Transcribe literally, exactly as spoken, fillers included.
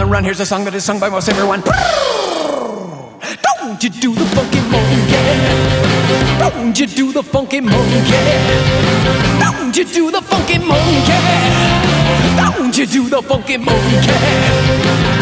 the run. Here's a song that is sung by most everyone. Don't you do the funky monkey? Don't you do the funky monkey? Don't you do the funky monkey? Don't you do the funky monkey?